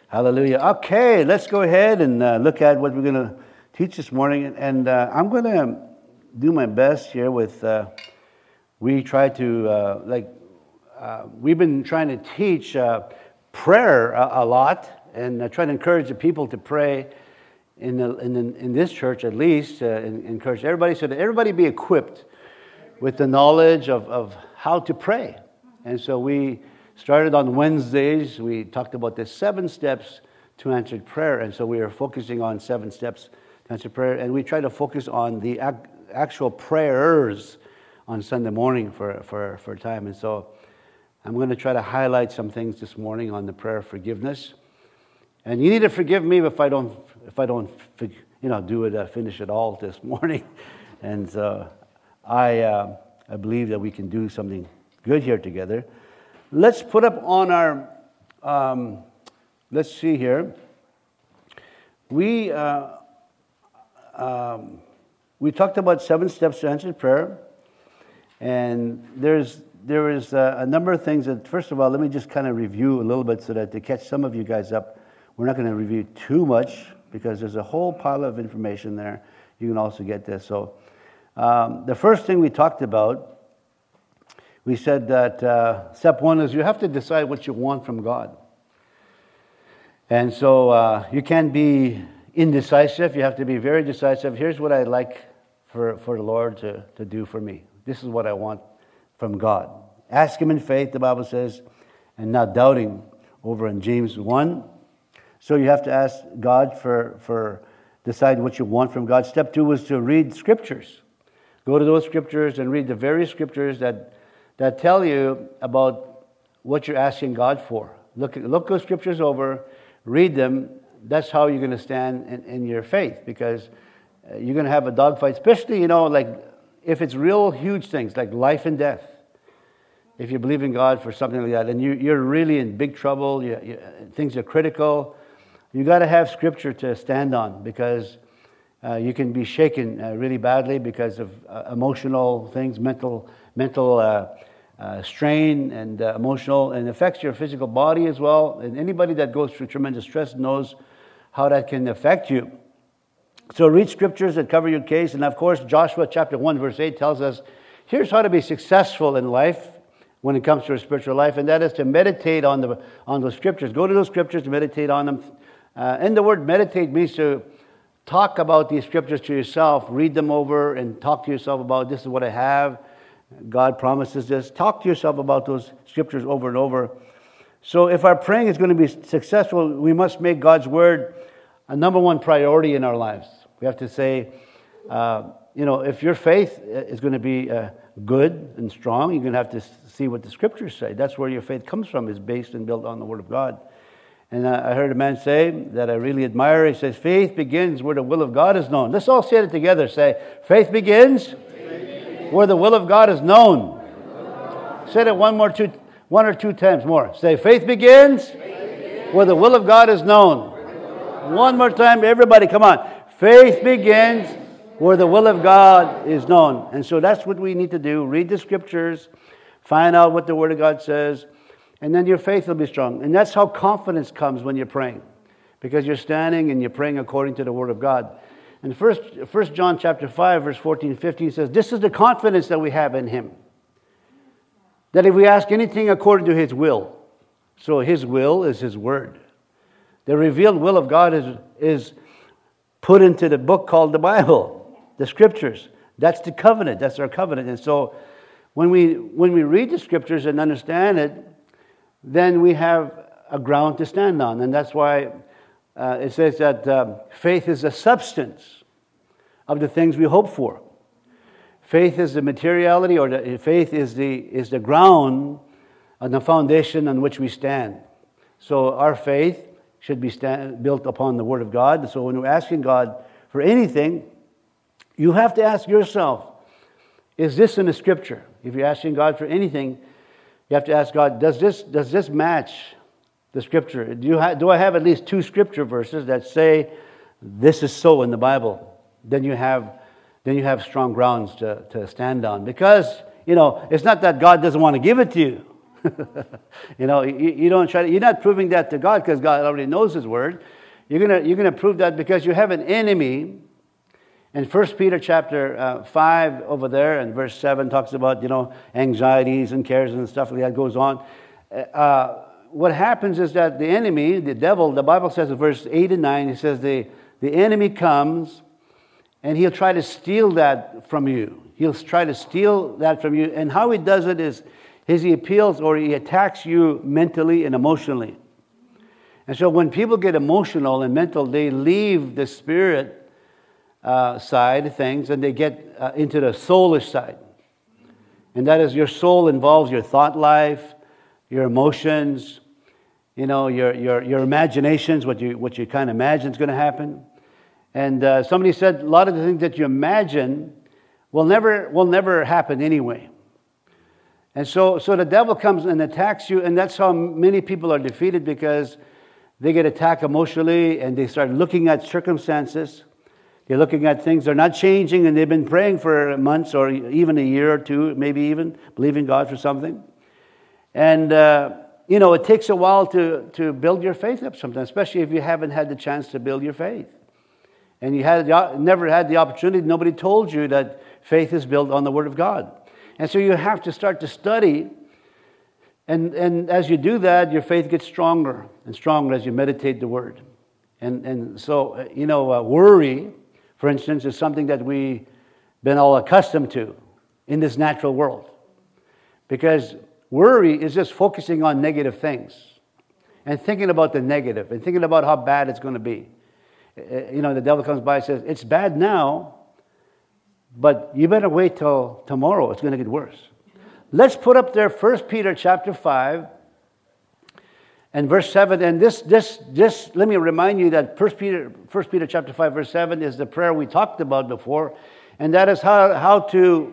Hallelujah. Okay, let's go ahead and look at what we're going to teach this morning. And I'm going to do my best here with, we've been trying to teach prayer a lot and trying to encourage the people to pray in this church at least, encourage everybody so that everybody be equipped with the knowledge of how to pray. And so we started on Wednesdays. We talked about the 7 steps to answered prayer. And so we are focusing on 7 steps to answered prayer. And we try to focus on the actual prayers on Sunday morning for time. And so I'm going to try to highlight some things this morning on the prayer of forgiveness. And you need to forgive me if I don't do it, finish it all this morning. And so I believe that we can do something good here together. Let's put up on our, let's see here. We talked about 7 steps to answered prayer. And there is a number of things that, first of all, let me just kind of review a little bit so that to catch some of you guys up. We're not going to review too much because there's a whole pile of information there. You can also get this. So the first thing we talked about, we said that step 1 is you have to decide what you want from God. And so you can't be indecisive. You have to be very decisive. Here's what I'd like for the Lord to do for me. This is what I want from God. Ask Him in faith, the Bible says, and not doubting, over in James 1. So you have to ask God for decide what you want from God. Step 2 was to read Scriptures. Go to those Scriptures and read the various Scriptures that tell you about what you're asking God for. Look those Scriptures over, read them. That's how you're going to stand in your faith, because you're going to have a dogfight, especially, like if it's real huge things like life and death. If you believe in God for something like that, and you're really in big trouble, things are critical, you got to have Scripture to stand on, because you can be shaken really badly because of emotional things, mental strain and emotional, and affects your physical body as well. And anybody that goes through tremendous stress knows how that can affect you. So read Scriptures that cover your case. And of course, Joshua chapter 1 verse 8 tells us, here's how to be successful in life when it comes to a spiritual life, and that is to meditate on those Scriptures. Go to those Scriptures to meditate on them. And the word meditate means to talk about these Scriptures to yourself, read them over and talk to yourself about, this is what I have. God promises this. Talk to yourself about those Scriptures over and over. So if our praying is going to be successful, we must make God's Word a number 1 priority in our lives. We have to say, if your faith is going to be good and strong, you're going to have to see what the Scriptures say. That's where your faith comes from, is based and built on the Word of God. And I heard a man say that I really admire. He says, faith begins where the will of God is known. Let's all say it together. Say, faith begins where the will of God is known. Say it one or two times more. Say, faith begins where the will of God is known. One more time, everybody, come on. Faith begins where the will of God is known. And so that's what we need to do. Read the Scriptures, find out what the Word of God says, and then your faith will be strong. And that's how confidence comes when you're praying, because you're standing and you're praying according to the Word of God. And First John chapter 5, verse 14 and 15 says, this is the confidence that we have in Him, that if we ask anything according to His will, so His will is His Word. The revealed will of God is put into the book called the Bible, the Scriptures. That's the covenant. That's our covenant. And so when we read the Scriptures and understand it, then we have a ground to stand on. And that's why it says that faith is the substance of the things we hope for. Faith is the materiality, or faith is the ground and the foundation on which we stand. So our faith should be built upon the Word of God. So when we're asking God for anything, you have to ask yourself, is this in the Scripture? If you're asking God for anything, you have to ask God, does this match the Scripture? Do I have at least 2 Scripture verses that say this is so in the Bible? Then you have strong grounds to stand on. Because, it's not that God doesn't want to give it to you. You don't try. You're not proving that to God because God already knows His Word. You're gonna prove that because you have an enemy. And 1 Peter chapter 5 over there and verse 7 talks about anxieties and cares and stuff like that goes on. What happens is that the enemy, the devil, the Bible says in verse 8 and 9, it says the enemy comes and he'll try to steal that from you. He'll try to steal that from you. And how he does it is he appeals or he attacks you mentally and emotionally. And so when people get emotional and mental, they leave the spirit side of things and they get into the soulish side. And that is, your soul involves your thought life, your emotions, your imaginations, what you kind of imagine is going to happen. And somebody said a lot of the things that you imagine will never happen anyway. And so the devil comes and attacks you, and that's how many people are defeated, because they get attacked emotionally and they start looking at circumstances. They're looking at things, they're not changing, and they've been praying for months or even a year or two, maybe even believing God for something. And, it takes a while to build your faith up sometimes, especially if you haven't had the chance to build your faith. And you never had the opportunity, nobody told you that faith is built on the Word of God. And so you have to start to study. And as you do that, your faith gets stronger and stronger as you meditate the Word. And so, worry, for instance, is something that we've been all accustomed to in this natural world. Because worry is just focusing on negative things and thinking about the negative and thinking about how bad it's going to be. The devil comes by and says, it's bad now, but you better wait till tomorrow. It's going to get worse. Let's put up there 1 Peter chapter 5 and verse 7. And this let me remind you that 1 Peter chapter 5 verse 7 is the prayer we talked about before. And that is how to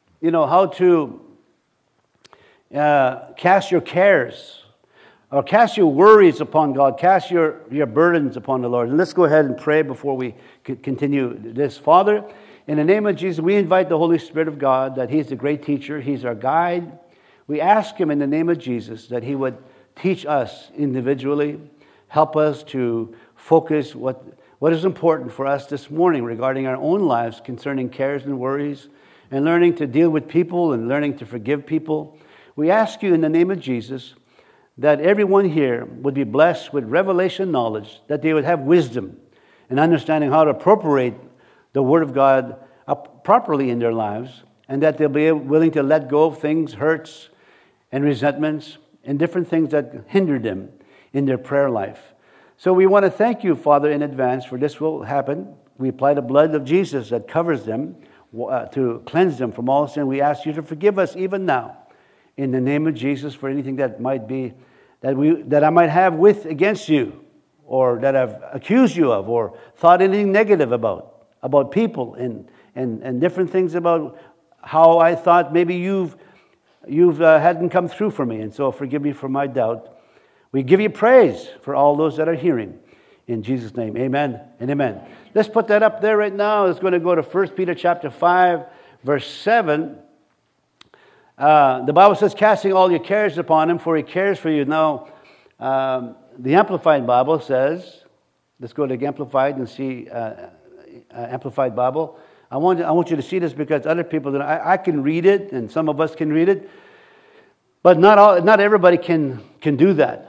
cast your cares or cast your worries upon God. Cast your burdens upon the Lord. And let's go ahead and pray before we continue this. Father, in the name of Jesus, we invite the Holy Spirit of God, that He's the great teacher. He's our guide. We ask Him in the name of Jesus that He would teach us individually, help us to focus what is important for us this morning regarding our own lives concerning cares and worries, and learning to deal with people and learning to forgive people. We ask you in the name of Jesus that everyone here would be blessed with revelation knowledge, that they would have wisdom and understanding how to appropriate the Word of God properly in their lives, and that they'll be willing to let go of things, hurts and resentments and different things that hinder them in their prayer life. So we want to thank you, Father, in advance for this will happen. We apply the blood of Jesus that covers them to cleanse them from all sin. We ask you to forgive us even now in the name of Jesus for anything that might be that I might have against you, or that I've accused you of, or thought anything negative about people and different things about how I thought maybe you've hadn't come through for me. And so forgive me for my doubt. We give you praise for all those that are hearing. In Jesus' name, amen and amen. Let's put that up there right now. It's going to go to 1 Peter chapter 5, verse 7. The Bible says, casting all your cares upon Him, for He cares for you. Now, the Amplified Bible says, let's go to the Amplified and see Amplified Bible. I want you to see this because other people, I can read it, and some of us can read it, but not everybody can do that.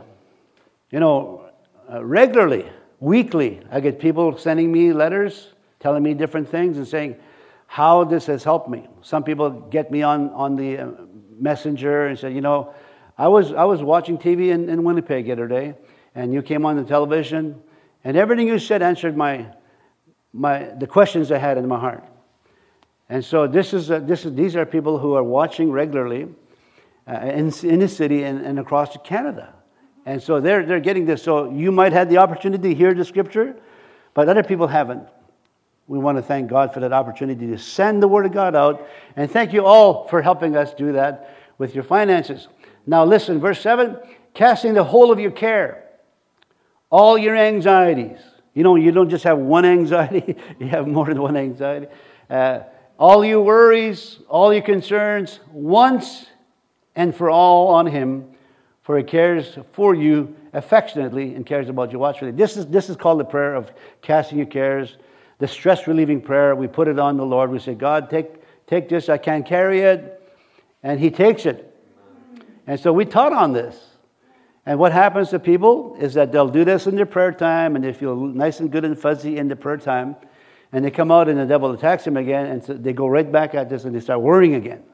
Regularly, weekly, I get people sending me letters, telling me different things and saying how this has helped me. Some people get me on the messenger and say, I was watching TV in Winnipeg the other day, and you came on the television, and everything you said answered the questions I had in my heart. And so these are people who are watching regularly in the city and across Canada. And so they're getting this. So you might have the opportunity to hear the Scripture, but other people haven't. We want to thank God for that opportunity to send the Word of God out. And thank you all for helping us do that with your finances. Now listen, verse 7, casting the whole of your care, all your anxieties. You don't just have one anxiety, you have more than one anxiety. All your worries, all your concerns, once and for all on him, for he cares for you affectionately and cares about you watchfully. This is called the prayer of casting your cares, the stress-relieving prayer. We put it on the Lord. We say, God, take this. I can't carry it. And he takes it. And so we taught on this. And what happens to people is that they'll do this in their prayer time, and they feel nice and good and fuzzy in the prayer time. And they come out and the devil attacks them again, and so they go right back at this and they start worrying again.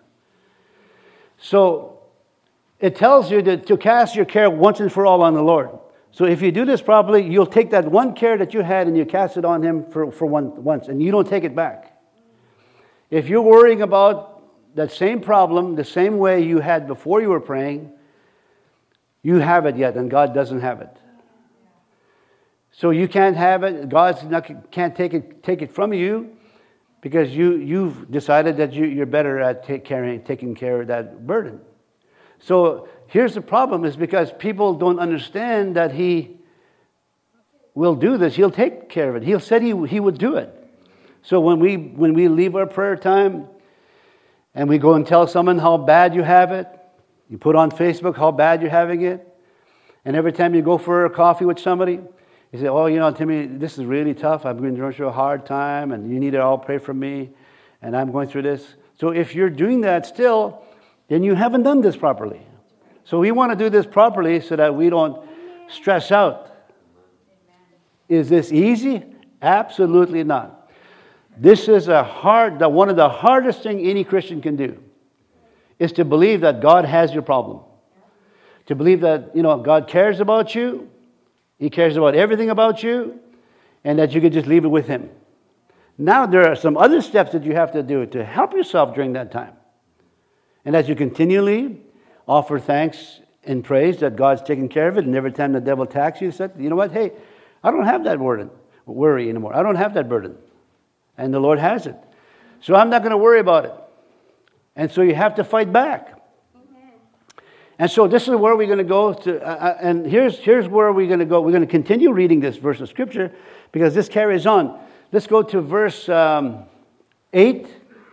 So it tells you to cast your care once and for all on the Lord. So if you do this properly, you'll take that one care that you had and you cast it on him for once, and you don't take it back. If you're worrying about that same problem the same way you had before you were praying, you have it yet, and God doesn't have it. So you can't have it. God can't take it from you because you've decided that you're better at taking care of that burden. So here's the problem: is because people don't understand that He will do this. He'll take care of it. He said He would do it. So when we leave our prayer time and we go and tell someone how bad you have it, you put on Facebook how bad you're having it, and every time you go for a coffee with somebody, you say, oh, Timmy, this is really tough. I'm going through a hard time, and you need to all pray for me, and I'm going through this. So if you're doing that still, then you haven't done this properly. So we want to do this properly so that we don't stress out. Is this easy? Absolutely not. This is one of the hardest things any Christian can do, is to believe that God has your problem. To believe that, God cares about you. He cares about everything about you, and that you can just leave it with Him. Now there are some other steps that you have to do to help yourself during that time. And as you continually offer thanks and praise that God's taking care of it, and every time the devil attacks you, said, you know what, hey, I don't have that worry anymore. I don't have that burden. And the Lord has it. So I'm not going to worry about it. And so you have to fight back. And so this is where we're going to go to, and here's where we're going to go. We're going to continue reading this verse of Scripture because this carries on. Let's go to verse 8.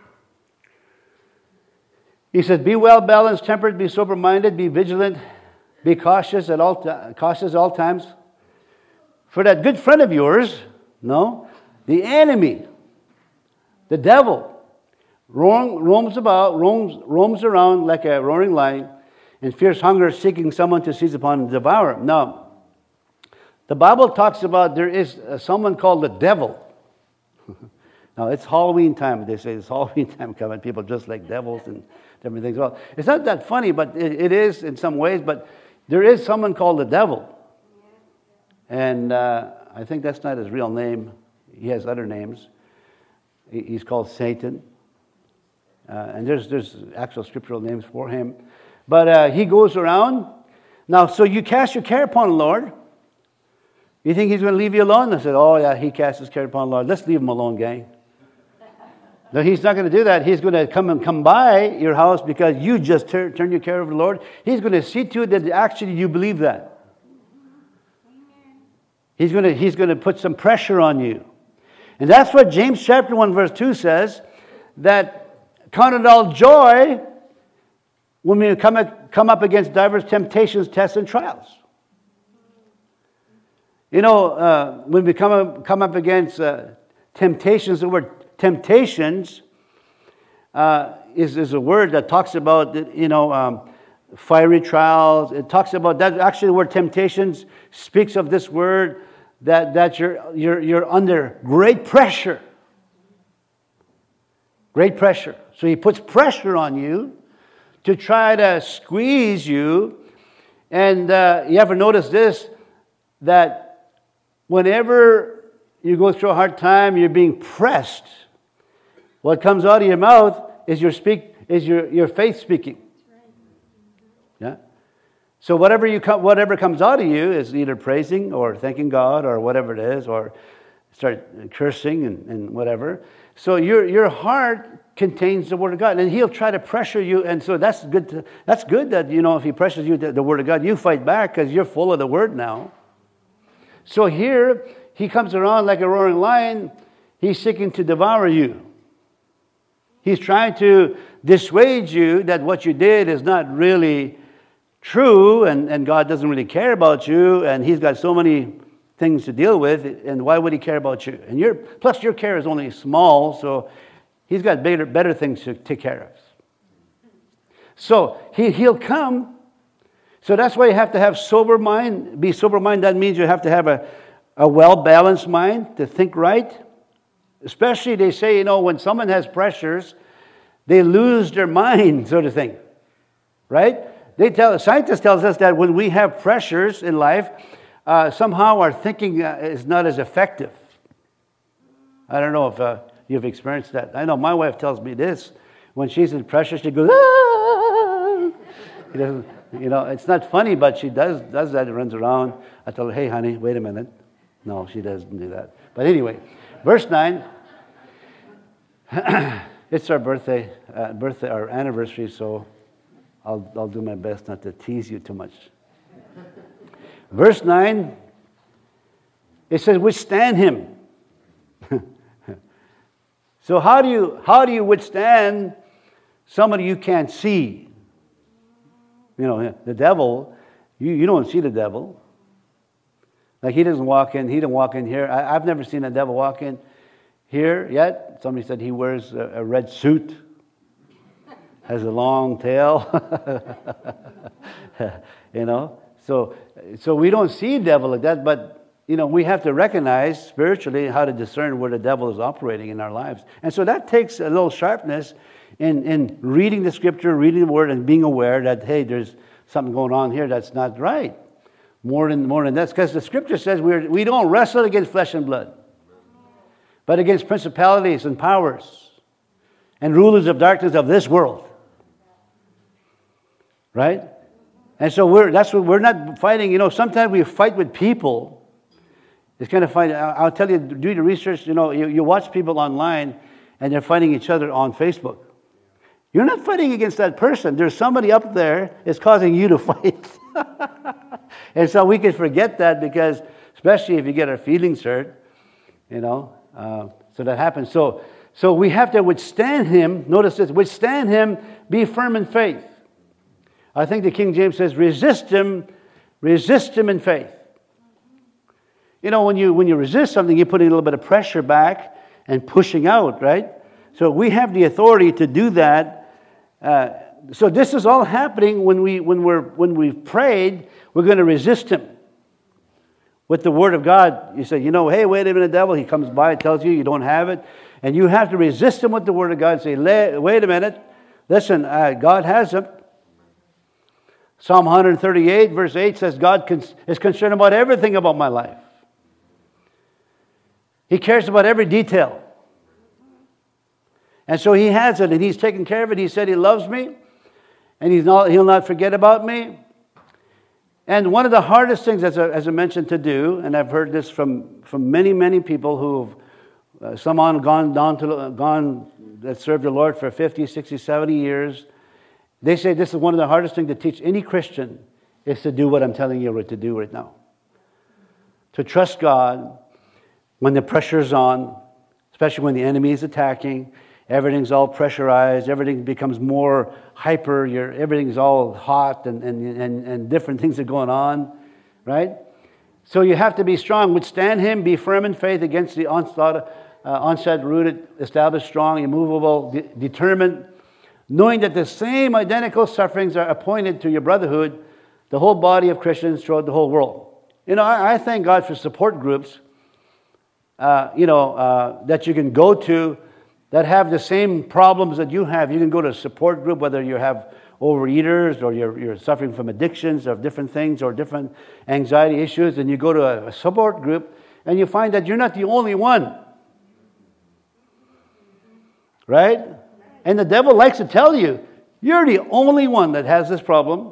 He says, be well balanced, temperate, be sober-minded, be vigilant, be cautious at all times. For that good friend of yours, the enemy, the devil, roams around like a roaring lion, in fierce hunger, seeking someone to seize upon and devour. Now, the Bible talks about there is someone called the devil. Now, it's Halloween time. They say it's Halloween time coming. People dress like devils and different things. Well, it's not that funny, but it is in some ways. But there is someone called the devil. And I think that's not his real name. He has other names. He's called Satan. And there's actual scriptural names for him. But he goes around. Now, so you cast your care upon the Lord. You think He's going to leave you alone? I said, oh, yeah, He casts His care upon the Lord. Let's leave Him alone, gang. No, He's not going to do that. He's going to come by your house because you just turn your care over to the Lord. He's going to see to it that actually you believe that. He's going to put some pressure on you. And that's what James chapter 1 verse 2 says, that count it all joy when we come up against diverse temptations, tests, and trials. When we come up against temptations, the word temptations is a word that talks about, fiery trials. It talks about that. Actually, the word temptations speaks of this word that you're under great pressure. Great pressure. So He puts pressure on you to try to squeeze you. And you ever notice this, that whenever you go through a hard time, you're being pressed, what comes out of your mouth is your faith speaking. Yeah. So whatever comes out of you is either praising or thanking God or whatever it is, or start cursing and whatever. So your heart contains the Word of God, and He'll try to pressure you, and so that's good. That's good that if He pressures you the Word of God, you fight back because you're full of the Word now. So here He comes around like a roaring lion. He's seeking to devour you. He's trying to dissuade you that what you did is not really true, and God doesn't really care about you, and He's got so many things to deal with, and why would He care about you? And plus your care is only small, so He's got better things to take care of. So He'll come. So that's why you have to have sober mind. Be sober mind. That means you have to have a well-balanced mind to think right. Especially, they say, when someone has pressures, they lose their mind, sort of thing. Right? Scientists tells us that when we have pressures in life, somehow our thinking is not as effective. I don't know if you've experienced that. I know my wife tells me this. When she's in pressure, she goes, ah! It's not funny, but she does that and runs around. I tell her, hey, honey, wait a minute. No, she doesn't do that. But anyway, verse 9. It's our birthday, our anniversary, so I'll do my best not to tease you too much. Verse 9, it says, withstand him. So how do you withstand somebody you can't see? The devil, you don't see the devil. Like he didn't walk in here. I've never seen a devil walk in here yet. Somebody said he wears a red suit, has a long tail. So we don't see devil like that, but we have to recognize spiritually how to discern where the devil is operating in our lives. And so that takes a little sharpness in reading the scripture, reading the word, and being aware that, hey, there's something going on here that's not right. More than that, because the scripture says we don't wrestle against flesh and blood, but against principalities and powers and rulers of darkness of this world. Right? And so we're not fighting. Sometimes we fight with people. It's kind of funny. I'll tell you, do the research. You watch people online, and they're fighting each other on Facebook. You're not fighting against that person. There's somebody up there that's causing you to fight. And so we can forget that, because especially if you get our feelings hurt, so that happens. So we have to withstand him. Notice this: withstand him, be firm in faith. I think the King James says, resist him in faith. When you resist something, you're putting a little bit of pressure back and pushing out, right? So we have the authority to do that. So this is all happening when we've prayed. We're going to resist him with the word of God. You say, hey, wait a minute, devil. He comes by and tells you don't have it, and you have to resist him with the word of God. Say, wait a minute, listen, God has it. Psalm 138 verse 8 says God is concerned about everything about my life. He cares about every detail. And so He has it, and He's taken care of it. He said He loves me, and He'll not forget about me. And one of the hardest things, as I mentioned, to do, and I've heard this from many, many people who've some gone that served the Lord for 50, 60, 70 years. They say this is one of the hardest things to teach any Christian, is to do what I'm telling you to do right now. To trust God when the pressure's on, especially when the enemy is attacking. Everything's all pressurized. Everything becomes more hyper. Everything's all hot, and different things are going on, right? So you have to be strong. Withstand him. Be firm in faith against the onset, rooted, established, strong, immovable, determined, knowing that the same identical sufferings are appointed to your brotherhood, the whole body of Christians throughout the whole world. I thank God for support groups, that you can go to that have the same problems that you have. You can go to a support group, whether you have overeaters or you're suffering from addictions or different things or different anxiety issues, and you go to a support group and you find that you're not the only one. Right? And the devil likes to tell you, you're the only one that has this problem,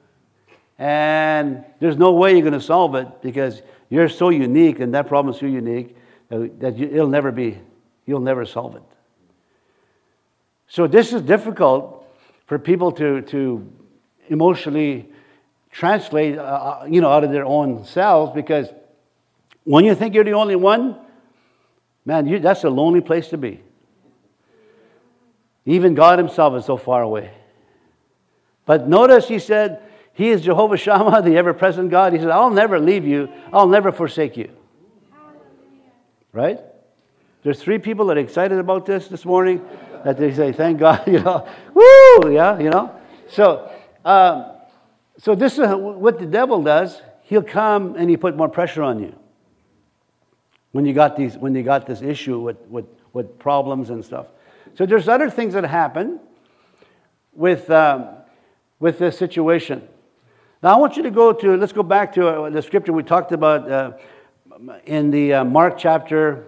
and there's no way you're going to solve it because you're so unique and that problem is so unique that you'll never solve it. So this is difficult for people to emotionally translate, out of their own selves, because when you think you're the only one, man, that's a lonely place to be. Even God himself is so far away. But notice he said, he is Jehovah Shammah, the ever-present God. He said, I'll never leave you. I'll never forsake you. Right? There's 3 people that are excited about this morning, that they say, thank God, woo, yeah, So, so this is what the devil does. He'll come and he put more pressure on you. When you got this issue with problems and stuff. So there's other things that happen with this situation. Now I want you to let's go back to the scripture we talked about in the Mark chapter.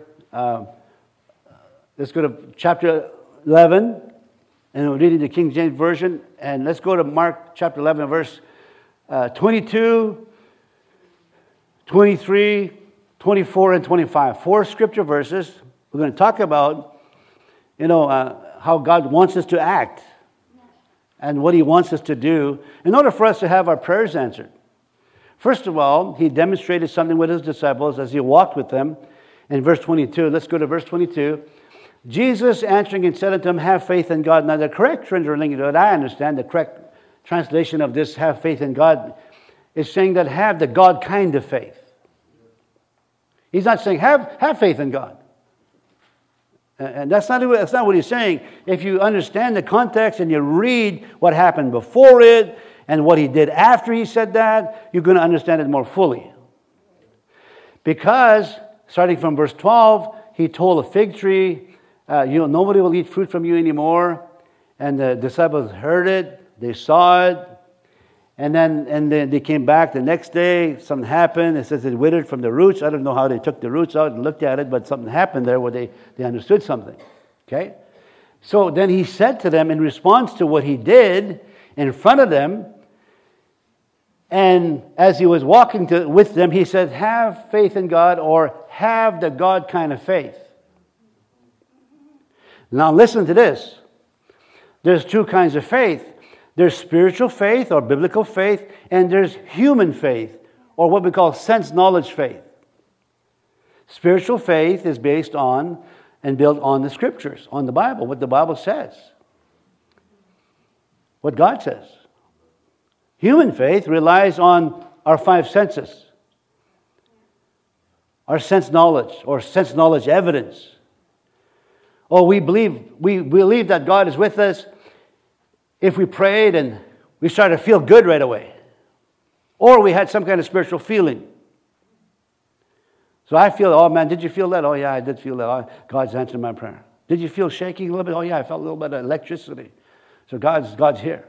Let's go to chapter 11, and we're reading the King James Version. And let's go to Mark chapter 11, verse 22, 23, 24, and 25. 4 scripture verses. We're going to talk about, how God wants us to act and what he wants us to do in order for us to have our prayers answered. First of all, he demonstrated something with his disciples as he walked with them. In verse 22, let's go to verse 22. Jesus answering and said unto them, have faith in God. Now the correct translation that I understand, the correct translation of this, have faith in God, is saying that have the God kind of faith. He's not saying have faith in God. And that's not what he's saying. If you understand the context and you read what happened before it and what he did after he said that, you're going to understand it more fully. Because, starting from verse 12, he told a fig tree, nobody will eat fruit from you anymore. And the disciples heard it, they saw it, and then they came back the next day. Something happened. It says it withered from the roots. I don't know how they took the roots out and looked at it, but something happened there where they understood something. Okay? So then he said to them in response to what he did in front of them, and as he was walking with them, he said, have faith in God, or have the God kind of faith. Now listen to this. There's 2 kinds of faith. There's spiritual faith or biblical faith, and there's human faith, or what we call sense knowledge faith. Spiritual faith is based on and built on the scriptures, on the Bible, what the Bible says, what God says. Human faith relies on our 5 senses, our sense knowledge or sense knowledge evidence. Oh, we believe that God is with us if we prayed and we started to feel good right away. Or we had some kind of spiritual feeling. So I feel, oh man, did you feel that? Oh yeah, I did feel that. Oh, God's answered my prayer. Did you feel shaking a little bit? Oh yeah, I felt a little bit of electricity. So God's here.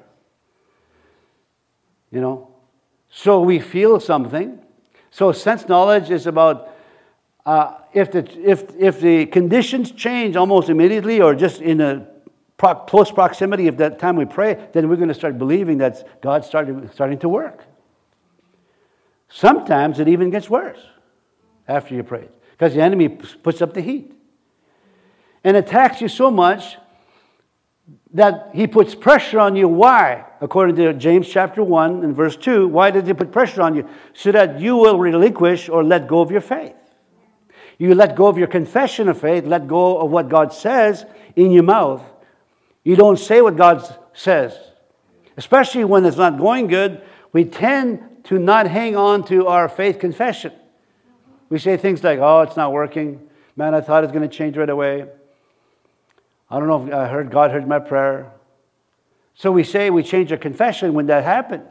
So we feel something. So sense knowledge is about if the conditions change almost immediately or just in a close proximity of that time we pray, then we're going to start believing that God's starting to work. Sometimes it even gets worse after you pray, because the enemy puts up the heat and attacks you so much that he puts pressure on you. Why? According to James chapter 1 and verse 2, why did he put pressure on you? So that you will relinquish or let go of your faith. You let go of your confession of faith, let go of what God says in your mouth. You don't say what God says. Especially when it's not going good, we tend to not hang on to our faith confession. We say things like, oh, it's not working. Man, I thought it's going to change right away. I don't know if God heard my prayer. So we change our confession when that happens.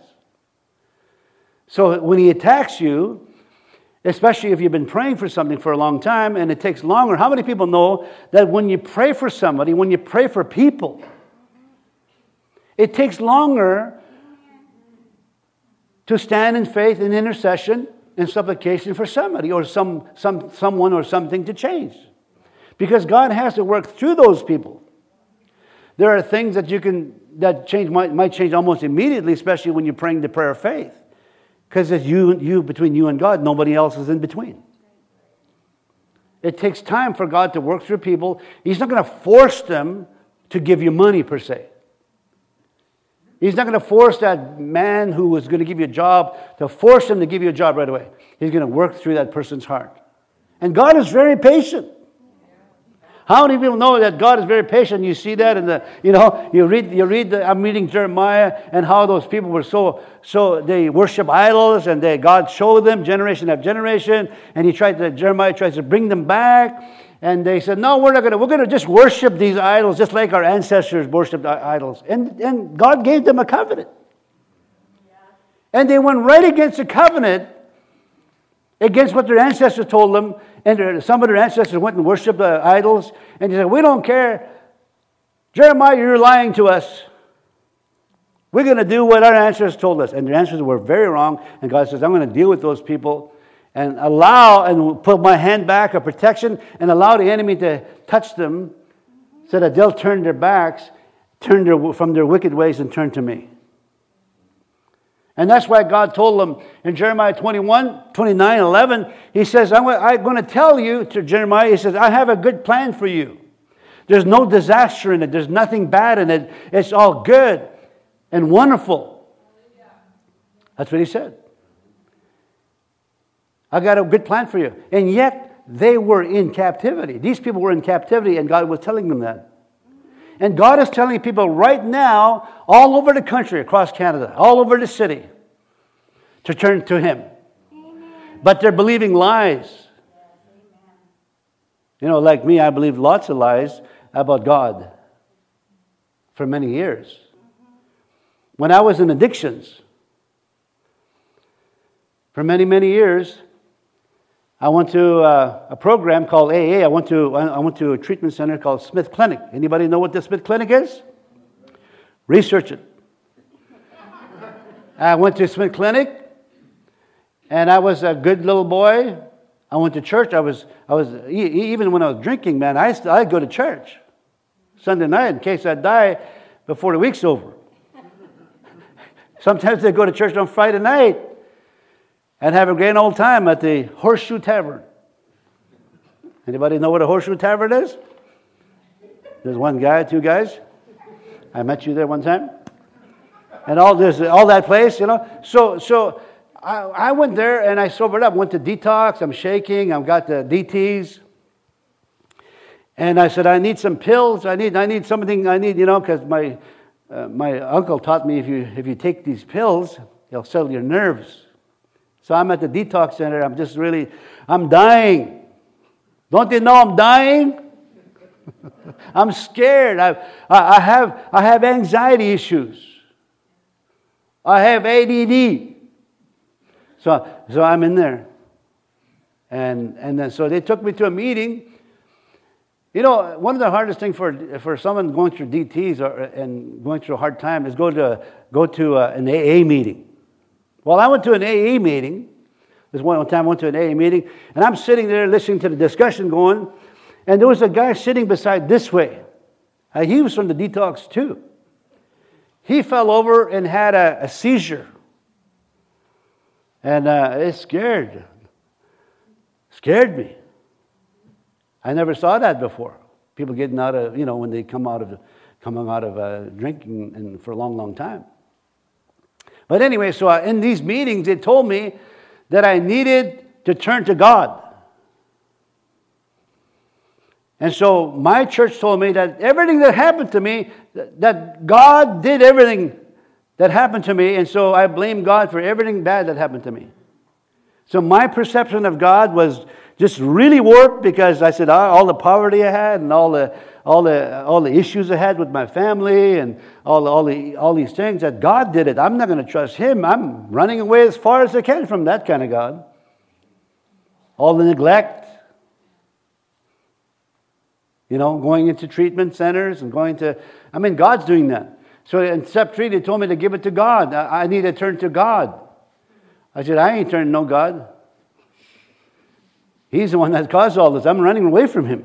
So when he attacks you, especially if you've been praying for something for a long time and it takes longer. How many people know that when you pray for somebody, when you pray for people, it takes longer to stand in faith and intercession and supplication for somebody or someone or something to change? Because God has to work through those people. There are things that might change almost immediately, especially when you're praying the prayer of faith. Because it's you between you and God. Nobody else is in between. It takes time for God to work through people. He's not going to force them to give you money per se. He's not going to force that man who was going to give you a job to force him to give you a job right away. He's going to work through that person's heart. And God is very patient. How many people know that God is very patient? You see that in the, you read I'm reading Jeremiah and how those people were so they worship idols and God showed them generation after generation, and Jeremiah tries to bring them back, and they said, no, we're going to just worship these idols just like our ancestors worshiped idols. And God gave them a covenant. And they went right against the covenant, against what their ancestors told them. And some of their ancestors went and worshipped the idols. And they said, we don't care. Jeremiah, you're lying to us. We're going to do what our ancestors told us. And their ancestors were very wrong. And God says, I'm going to deal with those people and allow and put my hand back of protection and allow the enemy to touch them so that they'll turn their backs, from their wicked ways and turn to me. And that's why God told them in Jeremiah 29:11, He says, I'm going to tell you to Jeremiah, He says, I have a good plan for you. There's no disaster in it. There's nothing bad in it. It's all good and wonderful. That's what He said. I got a good plan for you. And yet, they were in captivity. These people were in captivity, and God was telling them that. And God is telling people right now, all over the country, across Canada, all over the city, to turn to Him. Amen. But they're believing lies. Like me, I believed lots of lies about God for many years. When I was in addictions, for many, many years, I went to a program called AA. I went to a treatment center called Smith Clinic. Anybody know what the Smith Clinic is? Research it. I went to Smith Clinic, and I was a good little boy. I went to church. I was even when I was drinking, man, I'd go to church Sunday night in case I die before the week's over. Sometimes they'd go to church on Friday night and have a grand old time at the Horseshoe Tavern. Anybody know what a Horseshoe Tavern is? There's one guy, two guys. I met you there one time. And all that place, So I went there and I sobered up. Went to detox. I'm shaking. I've got the DTs. And I said, I need some pills. I need something. Because my uncle taught me if you take these pills, they'll settle your nerves. So I'm at the detox center. I'm dying. Don't you know I'm dying? I'm scared. I have anxiety issues. I have ADD. So I'm in there. And then so they took me to a meeting. One of the hardest things for someone going through DTs and going through a hard time is go to an AA meeting. Well, I went to an AA meeting. This one time I went to an AA meeting, and I'm sitting there listening to the discussion going, and there was a guy sitting beside this way. He was from the detox too. He fell over and had a seizure. And it scared me. I never saw that before. People getting out of, when they coming out of drinking and for a long, long time. But anyway, so in these meetings, they told me that I needed to turn to God. And so my church told me that everything that happened to me, that God did everything that happened to me, and so I blame God for everything bad that happened to me. So my perception of God was just really warped because I said all the poverty I had and all the issues I had with my family and all these things, that God did it. I'm not going to trust Him. I'm running away as far as I can from that kind of God. All the neglect, going into treatment centers and God's doing that. So in step 3, they told me to give it to God. I need to turn to God. I said, I ain't turning no God. He's the one that caused all this. I'm running away from Him.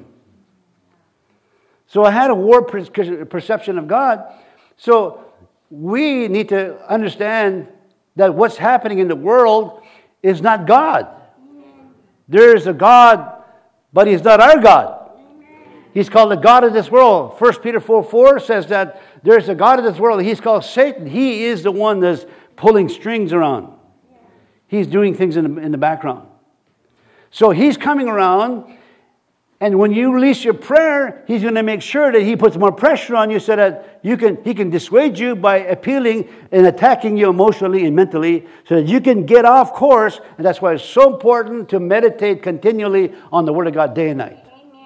So I had a warped perception of God. So we need to understand that what's happening in the world is not God. There is a God, but He's not our God. He's called the God of this world. 1 Peter 4:4 says that there's a God of this world. He's called Satan. He is the one that's pulling strings around. He's doing things in the background. So he's coming around And when you release your prayer, he's going to make sure that he puts more pressure on you so that he can dissuade you by appealing and attacking you emotionally and mentally so that you can get off course. And that's why it's so important to meditate continually on the Word of God day and night.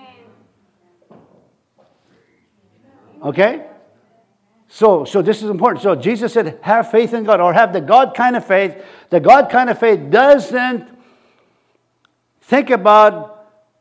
Okay? So this is important. So Jesus said, have faith in God, or have the God kind of faith. The God kind of faith doesn't think about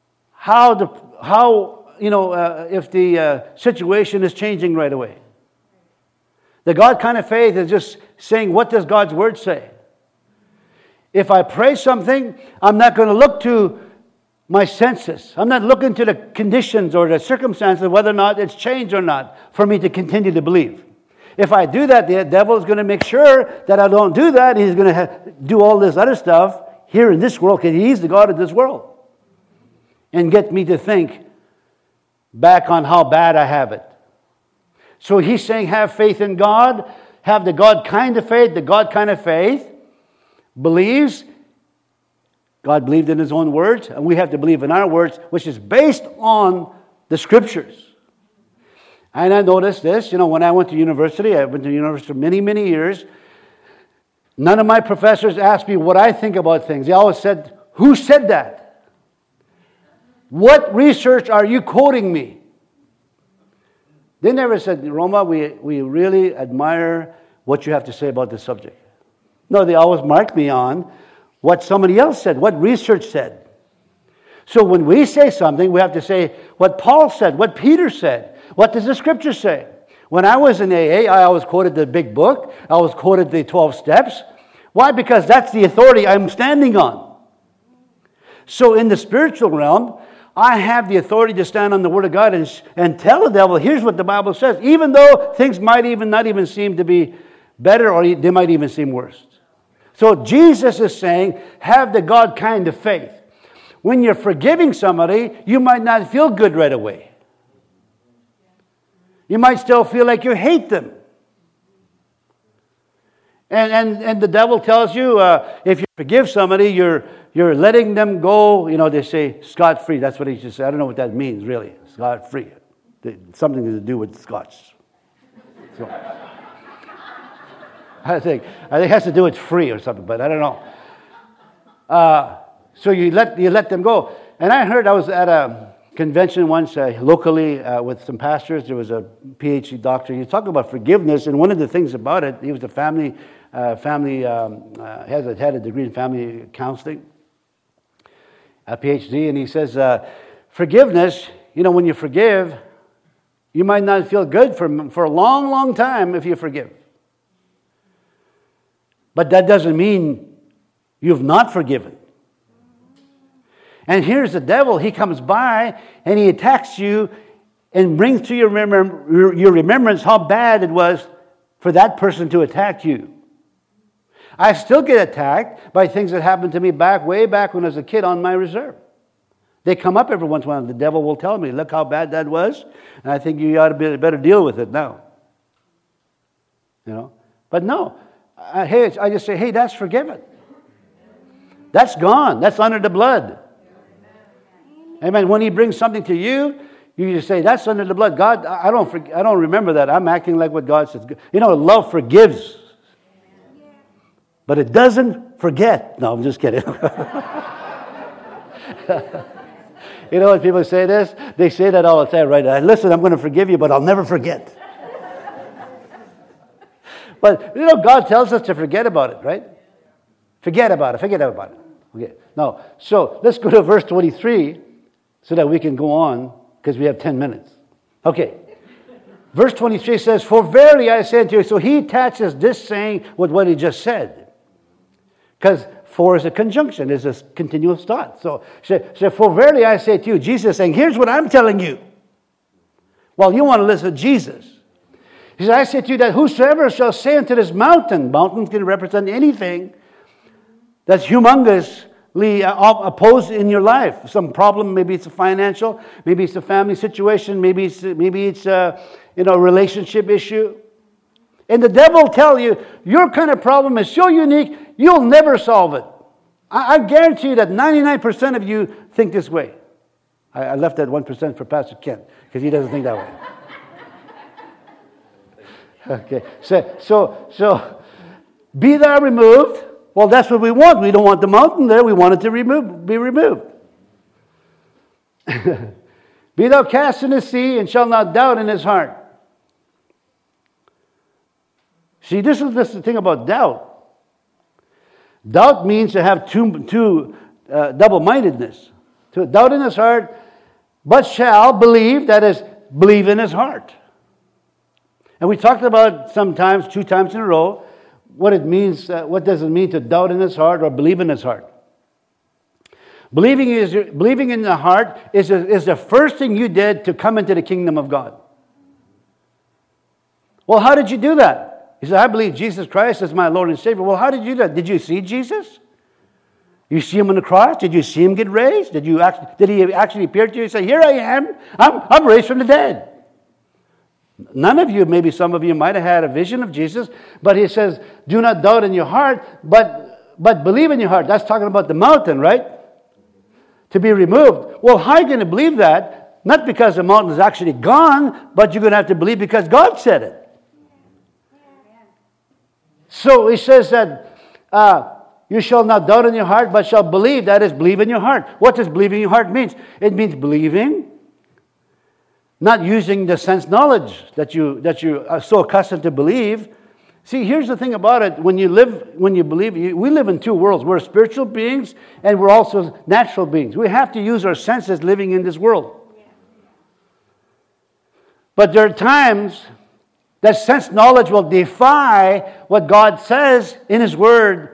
if the situation is changing right away. The God kind of faith is just saying, what does God's Word say? If I pray something, I'm not going to look to my senses. I'm not looking to the conditions or the circumstances, whether or not it's changed or not, for me to continue to believe. If I do that, the devil is going to make sure that I don't do that. He's going to do all this other stuff here in this world, because he's the God of this world. And get me to think back on how bad I have it. So he's saying, have faith in God. Have the God kind of faith. The God kind of faith believes. God believed in His own words, and we have to believe in our words, which is based on the Scriptures. And I noticed this, when I went to university, I went to university for many, many years. None of my professors asked me what I think about things. They always said, who said that? What research are you quoting me? They never said, Roma, we really admire what you have to say about this subject. No, they always marked me on what somebody else said, what research said. So when we say something, we have to say what Paul said, what Peter said. What does the Scripture say? When I was in AA, I always quoted the big book. I always quoted the 12 steps. Why? Because that's the authority I'm standing on. So in the spiritual realm, I have the authority to stand on the Word of God and tell the devil, here's what the Bible says, even though things might not even seem to be better, or they might even seem worse. So Jesus is saying, have the God kind of faith. When you're forgiving somebody, you might not feel good right away. You might still feel like you hate them. And the devil tells you, if you forgive somebody, you're letting them go. They say scot-free. That's what he just said. I don't know what that means, really. Scot-free. Something to do with Scotch. So, I think it has to do with free or something, but I don't know. So you let them go. And I heard, I was at a convention once locally with some pastors. There was a PhD doctor. He was talking about forgiveness, and one of the things about it, he was a had a degree in family counseling, a PhD, and he says, forgiveness, when you forgive, you might not feel good for a long, long time if you forgive. But that doesn't mean you've not forgiven. And here's the devil. He comes by and he attacks you and brings to your remembrance how bad it was for that person to attack you. I still get attacked by things that happened to me way back when I was a kid on my reserve. They come up every once in a while. The devil will tell me, look how bad that was, and I think you ought to better deal with it now. But no. I just say, hey, that's forgiven. That's gone. That's under the blood. Amen. When He brings something to you, you just say, that's under the blood. God, I don't remember that. I'm acting like what God says. Love forgives. But it doesn't forget. No, I'm just kidding. When people say this? They say that all the time, right? Listen, I'm going to forgive you, but I'll never forget. But, God tells us to forget about it, right? Forget about it. Okay. Now, so let's go to verse 23 so that we can go on, because we have 10 minutes. Okay. Verse 23 says, for verily I say unto you, so he attaches this saying with what he just said. Because for is a conjunction, is a continuous thought. So for verily I say to you, Jesus is saying, here's what I'm telling you. Well, you want to listen to Jesus. He said, I say to you that whosoever shall say unto this mountain can represent anything that's humongously opposed in your life. Some problem, maybe it's a financial, maybe it's a family situation, maybe it's a relationship issue. And the devil will tell you, your kind of problem is so unique, you'll never solve it. I guarantee you that 99% of you think this way. I left that 1% for Pastor Kent because he doesn't think that way. Okay, so be thou removed. Well, that's what we want. We don't want the mountain there. We want it to be removed. Be thou cast in the sea, and shall not doubt in his heart. See, this is the thing about doubt. Doubt means to have two double-mindedness. To doubt in his heart, but shall believe, that is, believe in his heart. And we talked about sometimes, 2 times in a row, what it means, what does it mean to doubt in his heart or believe in his heart. Believing in the heart is the first thing you did to come into the kingdom of God. Well, how did you do that? He said, I believe Jesus Christ is my Lord and Savior. Well, how did you do that? Did you see Jesus? You see him on the cross? Did you see him get raised? Did he actually appear to you and say, here I am, I'm raised from the dead? None of you, maybe some of you might have had a vision of Jesus, but he says, do not doubt in your heart, but believe in your heart. That's talking about the mountain, right? To be removed. Well, how are you going to believe that? Not because the mountain is actually gone, but you're going to have to believe because God said it. So he says that you shall not doubt in your heart, but shall believe. That is, believe in your heart. What does believe in your heart mean? It means believing, not using the sense knowledge that you are so accustomed to believe. See, here's the thing about it. When you believe, we live in 2 worlds. We're spiritual beings, and we're also natural beings. We have to use our senses living in this world. But there are times that sense knowledge will defy what God says in His Word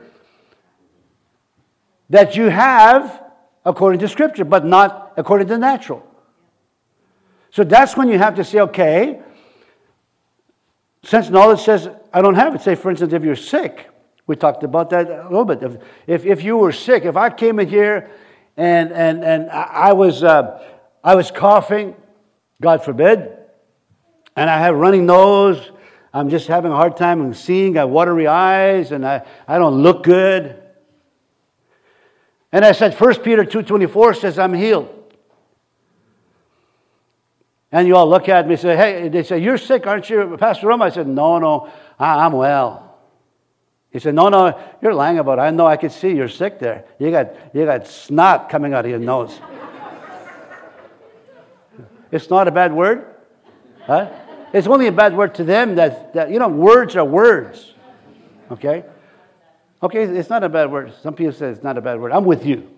that you have according to Scripture, but not according to the natural. So that's when you have to say, okay, sense knowledge says, I don't have it. Say, for instance, if you're sick, we talked about that a little bit. If you were sick, if I came in here and I was coughing, God forbid, and I have a running nose, I'm just having a hard time seeing, I have watery eyes, and I don't look good. And I said, 1 Peter 2:24 says I'm healed. And you all look at me and say, hey, they say, you're sick, aren't you, Pastor Roma? I said, no, I'm well. He said, no, you're lying about it. I know, I can see you're sick there. You got snot coming out of your nose. It's not a bad word? Huh? It's only a bad word to them that words are words. Okay? Okay, it's not a bad word. Some people say it's not a bad word. I'm with you.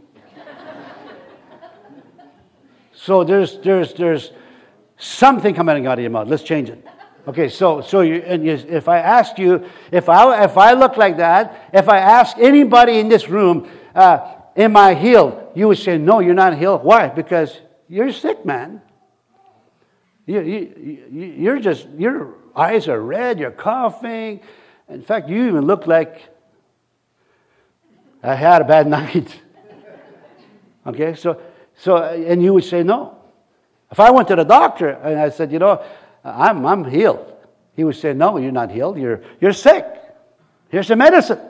So there's something coming out of your mouth. Let's change it. Okay, so if I ask you, if I look like that, if I ask anybody in this room, am I healed? You would say, no, you're not healed. Why? Because you're sick, man. Your eyes are red. You're coughing. In fact, you even look like I had a bad night. Okay, so and you would say no. If I went to the doctor and I said, I'm healed, he would say, no, you're not healed. You're sick. Here's the medicine.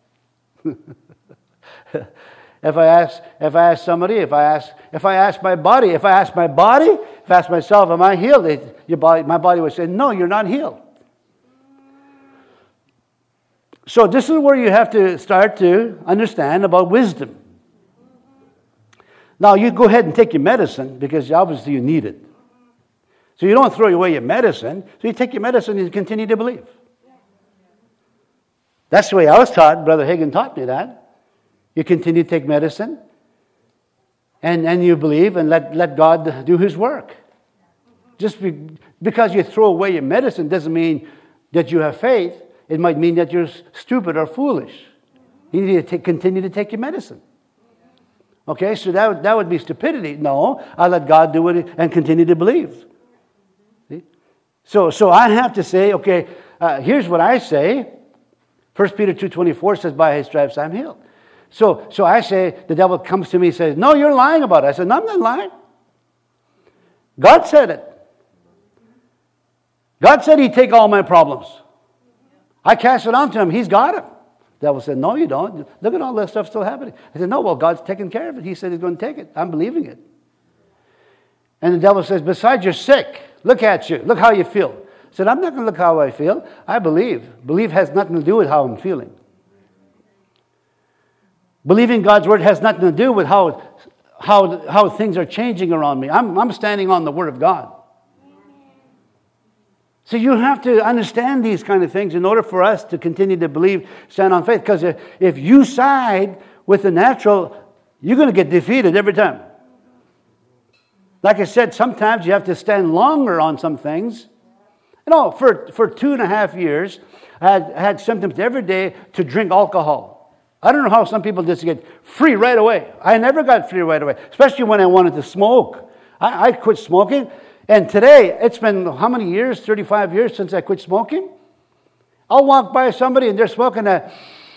If I ask somebody, if I ask my body, if I ask myself, am I healed? My body would say, no, you're not healed. So this is where you have to start to understand about wisdom. Now, you go ahead and take your medicine because obviously you need it. So you don't throw away your medicine. So you take your medicine and you continue to believe. That's the way I was taught. Brother Hagin taught me that. You continue to take medicine and you believe and let God do His work. Just because you throw away your medicine doesn't mean that you have faith. It might mean that you're stupid or foolish. You need to continue to take your medicine. Okay, so that would be stupidity. No, I let God do it and continue to believe. See? So I have to say, okay, here's what I say. 1 Peter 2:24 says, by His stripes I'm healed. So I say, the devil comes to me and says, no, you're lying about it. I said, no, I'm not lying. God said it. God said He'd take all my problems. I cast it on to Him. He's got them. The devil said, no, you don't. Look at all that stuff still happening. I said, no, well, God's taking care of it. He said He's going to take it. I'm believing it. And the devil says, besides, you're sick. Look at you. Look how you feel. I said, I'm not going to look how I feel. I believe. Belief has nothing to do with how I'm feeling. Believing God's word has nothing to do with how things are changing around me. I'm standing on the word of God. So you have to understand these kind of things in order for us to continue to believe, stand on faith. Because if you side with the natural, you're going to get defeated every time. Like I said, sometimes you have to stand longer on some things. You know, for 2.5 years, I had symptoms every day to drink alcohol. I don't know how some people just get free right away. I never got free right away, especially when I wanted to smoke. I quit smoking. And today, it's been how many years? 35 years since I quit smoking. I'll walk by somebody and they're smoking a...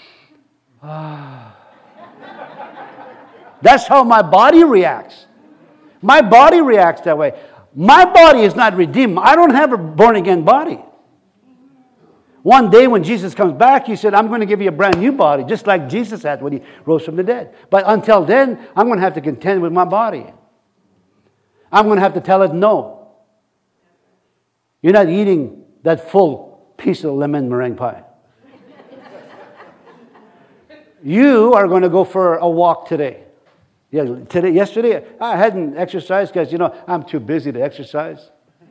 That's how my body reacts. My body reacts that way. My body is not redeemed. I don't have a born-again body. One day when Jesus comes back, he said, I'm going to give you a brand new body, just like Jesus had when he rose from the dead. But until then, I'm going to have to contend with my body. I'm going to have to tell it no. You're not eating that full piece of lemon meringue pie. You are going to go for a walk today. Yeah, yesterday, I hadn't exercised because, I'm too busy to exercise.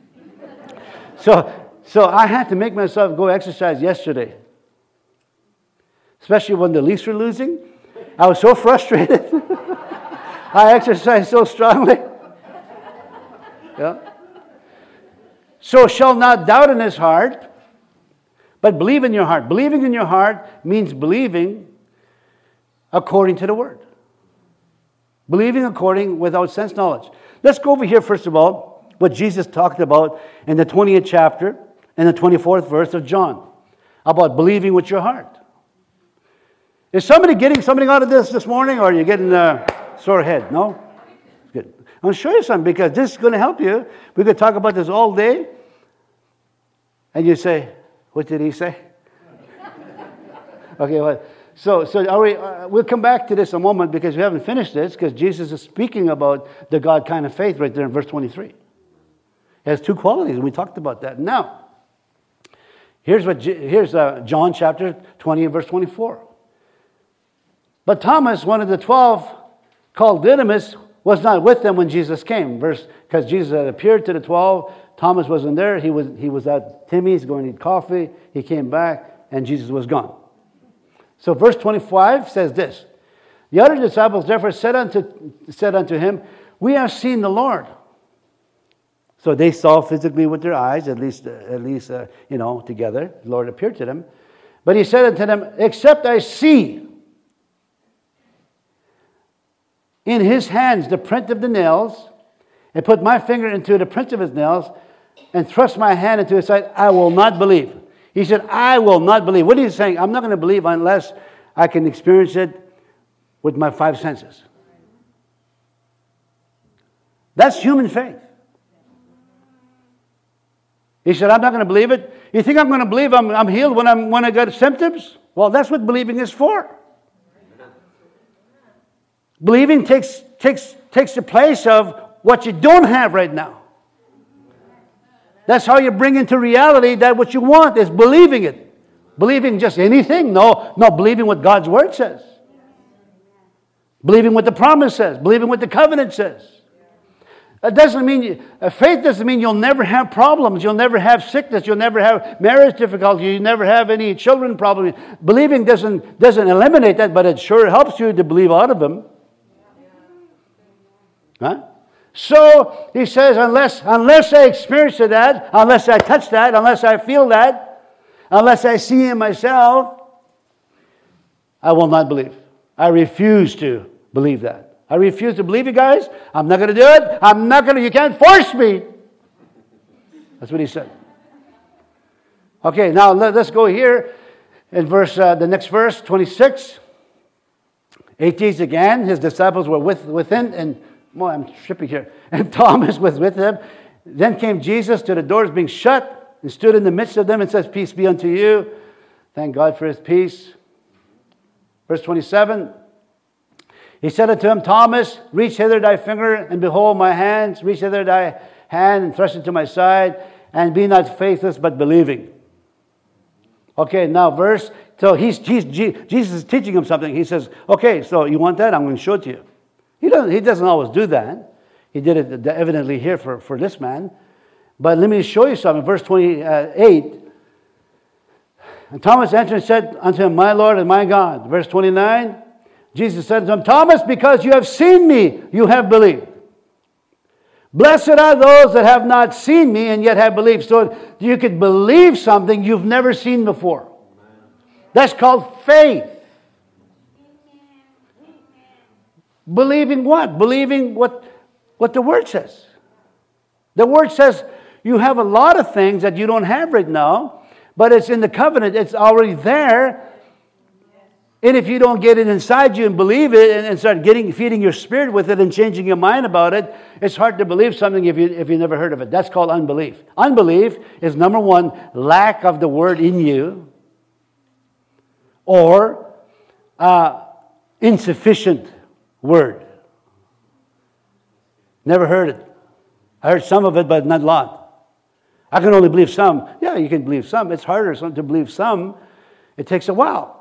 So I had to make myself go exercise yesterday. Especially when the Leafs were losing. I was so frustrated. I exercised so strongly. Yeah. So shall not doubt in his heart, but believe in your heart. Believing in your heart means believing according to the word. Believing according without sense knowledge. Let's go over here, first of all, what Jesus talked about in the 20th chapter and the 24th verse of John. About believing with your heart. Is somebody getting something out of this morning, or are you getting a sore head? No? Good. I'm going to show you something because this is going to help you. We could talk about this all day. And you say, what did he say? Okay, well, so we'll come back to this in a moment because we haven't finished this because Jesus is speaking about the God kind of faith right there in verse 23. It has two qualities, and we talked about that. Now, here's John chapter 20 and verse 24. But Thomas, one of the 12, called Didymus, was not with them when Jesus came. Because Jesus had appeared to the 12. Thomas wasn't there. He was at Timmy's going to eat coffee. He came back, and Jesus was gone. So verse 25 says this. The other disciples therefore said unto him, we have seen the Lord. So they saw physically with their eyes, at least together. The Lord appeared to them. But he said unto them, except I see in his hands the print of the nails, and put my finger into the print of his nails, and thrust my hand into his side, I will not believe. He said, I will not believe. What is he saying? I'm not going to believe unless I can experience it with my 5 senses. That's human faith. He said, I'm not going to believe it. You think I'm going to believe I'm healed when I got symptoms? Well, that's what believing is for. Believing takes the place of what you don't have right now. That's how you bring into reality that what you want is believing it. Believing just anything? No, believing what God's Word says. Believing what the promise says. Believing what the covenant says. That doesn't mean, faith doesn't mean you'll never have problems. You'll never have sickness. You'll never have marriage difficulty. You never have any children problems. Believing doesn't eliminate that, but it sure helps you to believe out of them. Huh? So he says, unless I experience that, unless I touch that, unless I feel that, unless I see Him myself, I will not believe. I refuse to believe that. I refuse to believe you guys. I'm not going to do it. You can't force me. That's what he said. Okay, now let's go here in the next verse, 26. 8 days again, his disciples were within, and I'm tripping here. And Thomas was with them. Then came Jesus to the doors being shut and stood in the midst of them and says, peace be unto you. Thank God for His peace. Verse 27. He said unto him, Thomas, reach hither thy finger, and behold my hands. Reach hither thy hand, and thrust it to my side, and be not faithless, but believing. Okay, now so Jesus is teaching him something. He says, okay, so you want that? I'm going to show it to you. He doesn't always do that. He did it evidently here for this man. But let me show you something. Verse 28. And Thomas answered and said unto him, my Lord and my God. Verse 29. Jesus said to him, Thomas, because you have seen me, you have believed. Blessed are those that have not seen me and yet have believed. So you could believe something you've never seen before. That's called faith. Believing what? Believing what the Word says. The Word says you have a lot of things that you don't have right now, but it's in the covenant. It's already there. And if you don't get it inside you and believe it and start feeding your spirit with it and changing your mind about it, it's hard to believe something if you never heard of it. That's called unbelief. Unbelief is, number one, lack of the Word in you, or insufficient Word. Never heard it. I heard some of it, but not a lot. I can only believe some. Yeah, you can believe some. It's harder to believe some. It takes a while.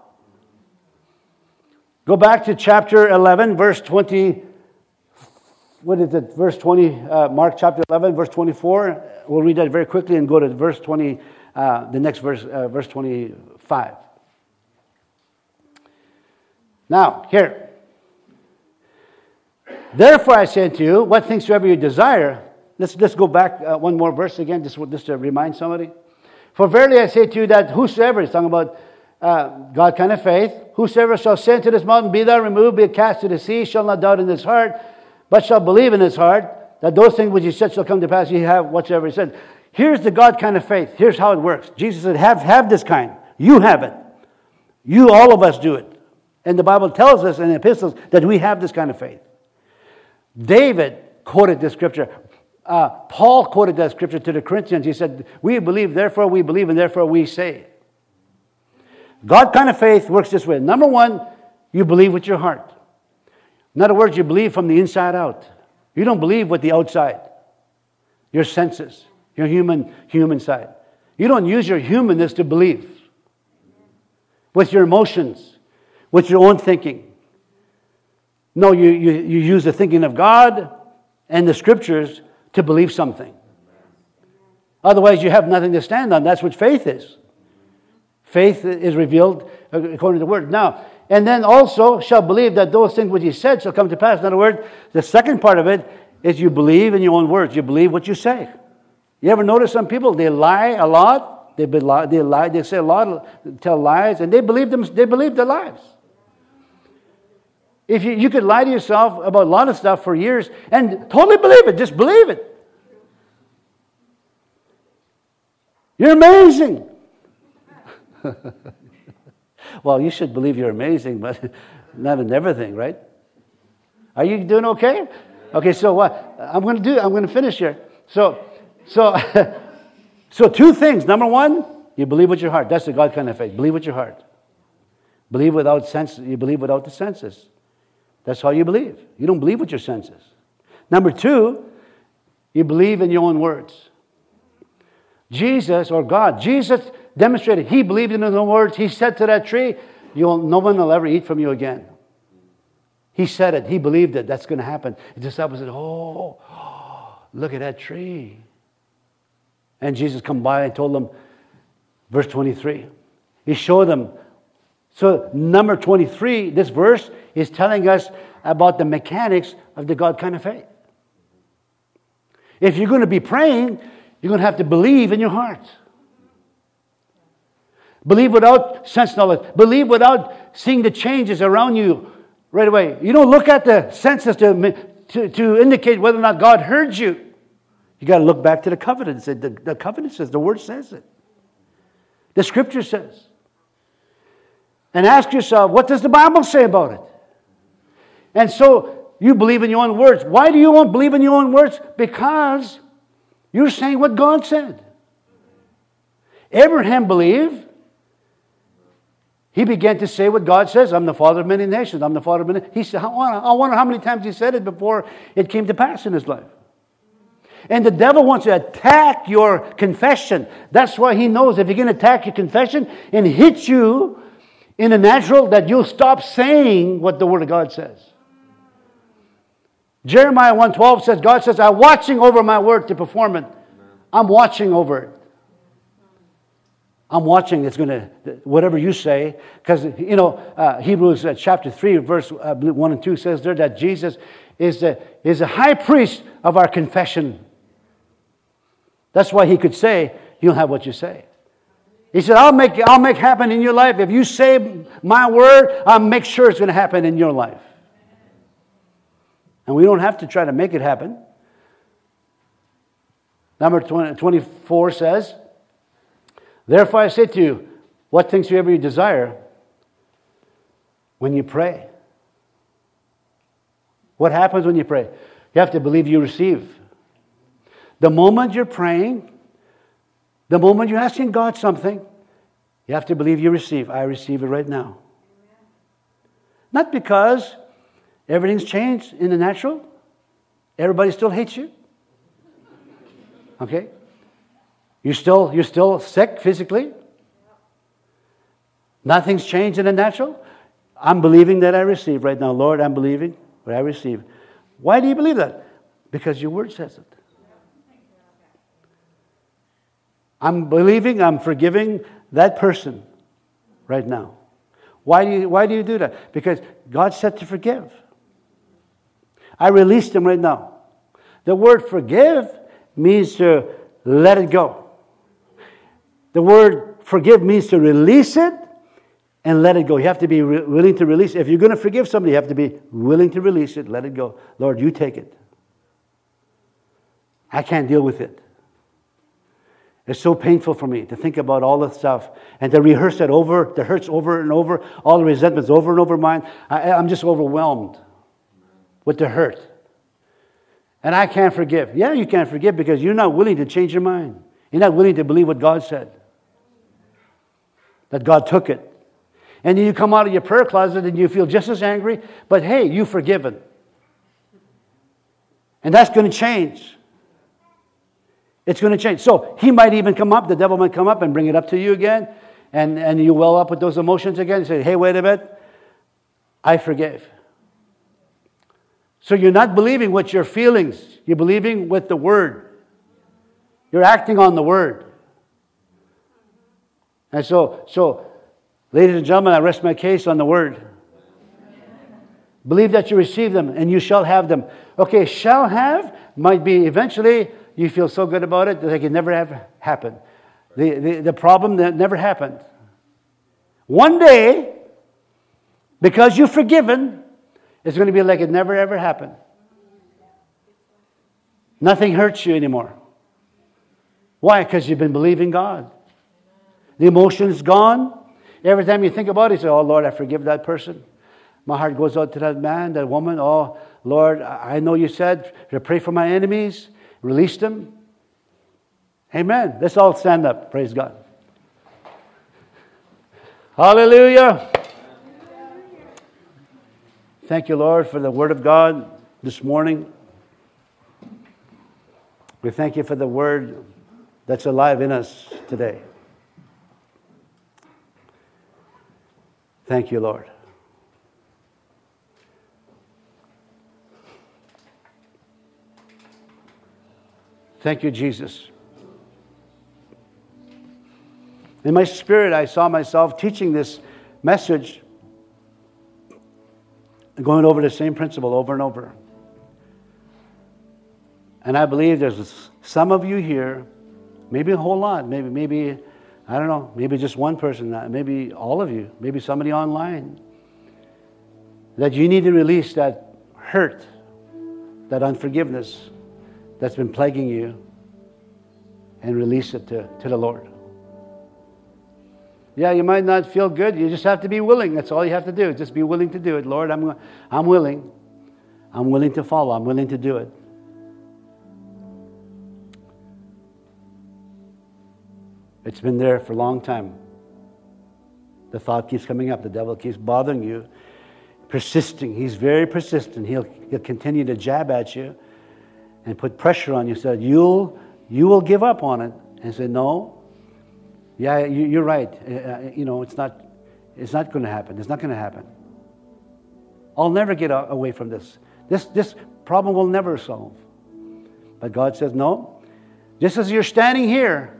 Go back to chapter 11, verse 20. What is it? Verse 20, Mark chapter 11, verse 24. We'll read that very quickly and go to verse 20, the next verse, verse 25. Now, here. Therefore I say unto you, what things soever you desire. Let's go back one more verse again, just to remind somebody. For verily I say to you that whosoever, he's talking about God kind of faith, whosoever shall say to this mountain, be thou removed, be cast to the sea, shall not doubt in his heart, but shall believe in his heart, that those things which he said shall come to pass, ye have whatsoever he said. Here's the God kind of faith. Here's how it works. Jesus said, have this kind. You have it. All of us do it. And the Bible tells us in the epistles that we have this kind of faith. David quoted this scripture. Paul quoted that scripture to the Corinthians. He said, we believe, therefore we believe, and therefore we say. God kind of faith works this way. Number one, you believe with your heart. In other words, you believe from the inside out. You don't believe with the outside. Your senses, your human side. You don't use your humanness to believe. With your emotions, with your own thinking. No, you use the thinking of God and the Scriptures to believe something. Otherwise, you have nothing to stand on. That's what faith is. Faith is revealed according to the Word. Now, and then also shall believe that those things which he said shall come to pass. In other words, the second part of it is you believe in your own words. You believe what you say. You ever notice some people, they lie a lot. They lie. They say a lot, tell lies, and they believe their lies. If you could lie to yourself about a lot of stuff for years and totally believe it. Just believe it. You're amazing. Well, you should believe you're amazing, but not in everything, right? Are you doing okay? Okay, so what I'm going to finish here. So two things. Number one, you believe with your heart. That's the God kind of faith. Believe with your heart. Believe without sense. You believe without the senses. That's how you believe. You don't believe with your senses. Number two, you believe in your own words. Jesus demonstrated he believed in his own words. He said to that tree, no one will ever eat from you again. He said it. He believed it. That's going to happen. The disciples said, oh, look at that tree. And Jesus come by and told them, verse 23. He showed them. So number 23, this verse is telling us about the mechanics of the God kind of faith. If you're going to be praying, you're going to have to believe in your heart. Believe without sense knowledge. Believe without seeing the changes around you right away. You don't look at the senses to indicate whether or not God heard you. You got to look back to the covenant. The covenant says, the Word says it. The Scripture says. And ask yourself, what does the Bible say about it? And so you believe in your own words. Why do you not believe in your own words? Because you're saying what God said. Abraham believed. He began to say what God says. I'm the father of many nations. I'm the father of many. He said, I wonder how many times he said it before it came to pass in his life. And the devil wants to attack your confession. That's why he knows if he can attack your confession and hit you in the natural, that you'll stop saying what the Word of God says. Jeremiah 1:12 says, God says, I'm watching over my word to perform it. I'm watching over it. I'm watching. It's going to, whatever you say, because, Hebrews chapter 3, verse 1 and 2 says there that Jesus is the high priest of our confession. That's why he could say, you'll have what you say. He said, I'll make happen in your life. If you say my word, I'll make sure it's going to happen in your life. And we don't have to try to make it happen. Number 24 says, therefore I say to you, what things soever you desire, when you pray. What happens when you pray? You have to believe you receive. The moment you're praying, the moment you're asking God something, you have to believe you receive. I receive it right now. Not because everything's changed in the natural. Everybody still hates you. Okay? You're still sick physically. Nothing's changed in the natural. I'm believing that I receive right now. Lord, I'm believing what I receive. Why do you believe that? Because your word says it. I'm believing, I'm forgiving that person right now. Why do you do that? Because God said to forgive. I released him right now. The word forgive means to let it go. The word forgive means to release it and let it go. You have to be willing to release it. If you're going to forgive somebody, you have to be willing to release it, let it go. Lord, you take it. I can't deal with it. It's so painful for me to think about all the stuff and to rehearse that over, the hurts over and over, all the resentments over and over mine. I'm just overwhelmed with the hurt. And I can't forgive. Yeah, you can't forgive because you're not willing to change your mind. You're not willing to believe what God said. That God took it. And then you come out of your prayer closet and you feel just as angry, but hey, you've forgiven. And that's going to change. It's going to change. So he might even come up, the devil might come up and bring it up to you again, and you well up with those emotions again and say, hey, wait a minute, I forgave. So you're not believing with your feelings. You're believing with the Word. You're acting on the Word. And so, ladies and gentlemen, I rest my case on the Word. Believe that you receive them and you shall have them. Okay, shall have might be eventually you feel so good about it that it can never have happened. The problem that never happened. One day, because you've forgiven, it's going to be like it never ever happened. Nothing hurts you anymore. Why? Because you've been believing God. The emotion's gone. Every time you think about it, you say, oh Lord, I forgive that person. My heart goes out to that man, that woman. Oh Lord, I know you said to pray for my enemies. Release them. Amen. Let's all stand up. Praise God. Hallelujah. Thank you, Lord, for the Word of God this morning. We thank you for the Word that's alive in us today. Thank you, Lord. Thank you, Jesus. In my spirit, I saw myself teaching this message, going over the same principle over and over. And I believe there's some of you here, maybe a whole lot, maybe I don't know, maybe just one person, maybe all of you, maybe somebody online, that you need to release that hurt, that unforgiveness that's been plaguing you, and release it to the Lord. Yeah, you might not feel good. You just have to be willing. That's all you have to do. Just be willing to do it. Lord, I'm willing. I'm willing to follow. I'm willing to do it. It's been there for a long time. The thought keeps coming up. The devil keeps bothering you, persisting. He's very persistent. He'll continue to jab at you and put pressure on you so that you will give up on it and say, no, yeah, you're right. It's not going to happen. It's not going to happen. I'll never get away from this. This problem will never solve. But God says, no, just as you're standing here,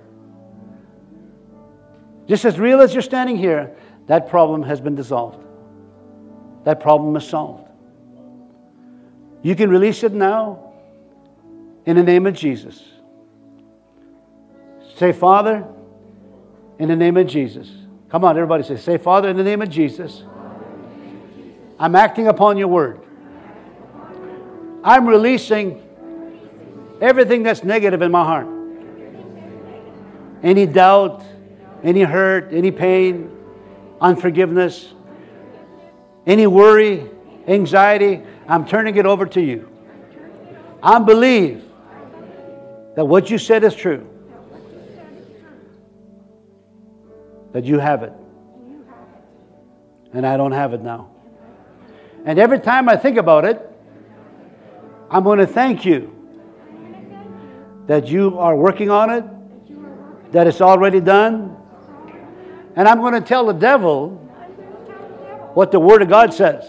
just as real as you're standing here, that problem has been dissolved. That problem is solved. You can release it now in the name of Jesus. Say, Father, in the name of Jesus. Come on, everybody say, Father, in the name of Jesus, I'm acting upon your word. I'm releasing everything that's negative in my heart. Any doubt, any hurt, any pain, unforgiveness, any worry, anxiety, I'm turning it over to you. I believe that what you said is true. That you have it. And I don't have it now. And every time I think about it, I'm going to thank you that you are working on it, that it's already done. And I'm going to tell the devil what the Word of God says.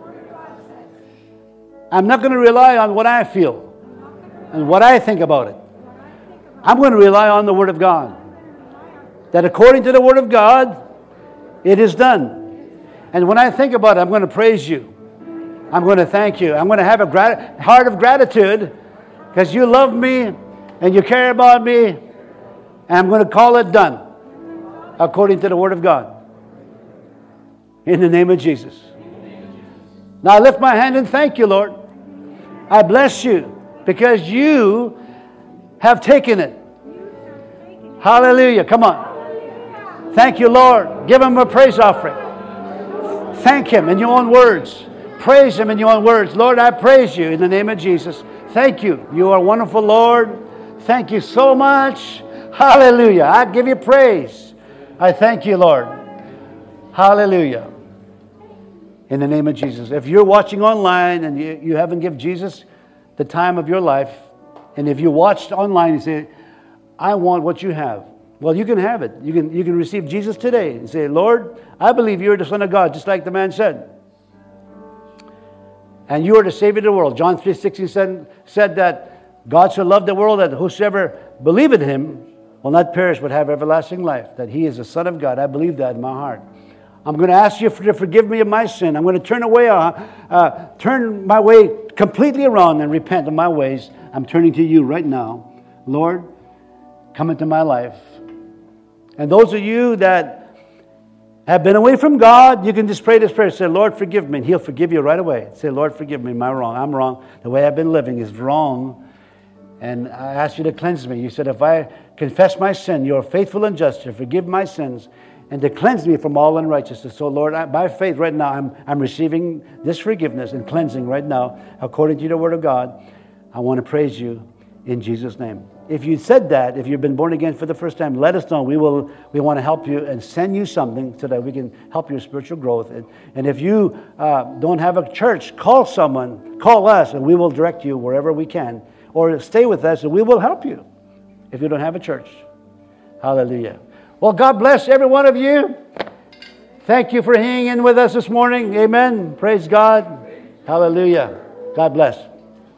I'm not going to rely on what I feel and what I think about it. I'm going to rely on the Word of God. That according to the Word of God, it is done. And when I think about it, I'm going to praise you. I'm going to thank you. I'm going to have a heart of gratitude because you love me and you care about me. And I'm going to call it done according to the Word of God. In the name of Jesus. Now I lift my hand and thank you, Lord. I bless you because you have taken it. Hallelujah. Come on. Thank you, Lord. Give Him a praise offering. Thank Him in your own words. Praise Him in your own words. Lord, I praise you in the name of Jesus. Thank you. You are wonderful, Lord. Thank you so much. Hallelujah. I give you praise. I thank you, Lord. Hallelujah. In the name of Jesus. If you're watching online and you haven't given Jesus the time of your life, and if you watched online and say, I want what you have. Well, you can have it. You can receive Jesus today and say, Lord, I believe you're the Son of God, just like the man said. And you are the Savior of the world. John 3:16 said that God so loved the world that whosoever believeth in Him will not perish but have everlasting life. That He is the Son of God. I believe that in my heart. I'm going to ask you to forgive me of my sin. I'm going to turn my way completely around and repent of my ways. I'm turning to you right now. Lord, come into my life. And those of you that have been away from God, you can just pray this prayer. Say, Lord, forgive me. And He'll forgive you right away. Say, Lord, forgive me. Am I wrong? I'm wrong. The way I've been living is wrong. And I ask you to cleanse me. You said, if I confess my sin, you're faithful and just to forgive my sins and to cleanse me from all unrighteousness. So, Lord, by faith right now, I'm receiving this forgiveness and cleansing right now, according to the Word of God. I want to praise you in Jesus' name. If you said that, if you've been born again for the first time, let us know. We want to help you and send you something so that we can help your spiritual growth. And if you don't have a church, call someone, call us, and we will direct you wherever we can. Or stay with us, and we will help you if you don't have a church. Hallelujah. Well, God bless every one of you. Thank you for hanging in with us this morning. Amen. Praise God. Hallelujah. God bless.